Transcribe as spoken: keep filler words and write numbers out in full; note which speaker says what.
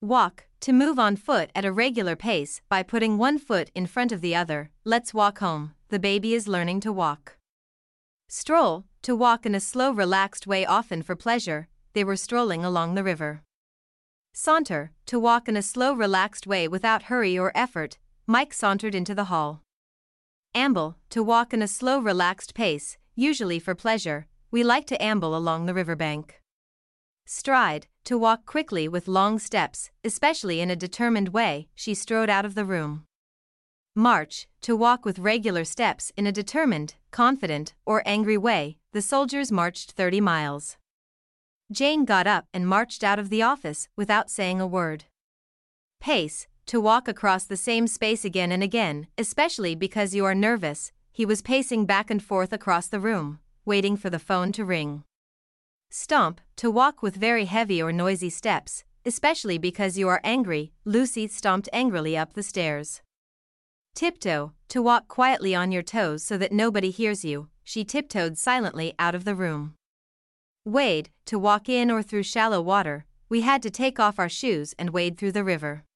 Speaker 1: Walk, to move on foot at a regular pace by putting one foot in front of the other. Let's walk home, the baby is learning to walk. Stroll, to walk in a slow relaxed way often for pleasure, they were strolling along the river. Saunter, to walk in a slow relaxed way without hurry or effort, Mike sauntered into the hall. Amble, to walk in a slow relaxed pace, usually for pleasure, we like to amble along the riverbank. Stride, to walk quickly with long steps, especially in a determined way, she strode out of the room. March, to walk with regular steps in a determined, confident, or angry way, the soldiers marched thirty miles. Jane got up and marched out of the office without saying a word. Pace, to walk across the same space again and again, especially because you are nervous, he was pacing back and forth across the room, waiting for the phone to ring. Stomp, to walk with very heavy or noisy steps, especially because you are angry, Lucy stomped angrily up the stairs. Tiptoe, to walk quietly on your toes so that nobody hears you, she tiptoed silently out of the room. Wade, to walk in or through shallow water, we had to take off our shoes and wade through the river.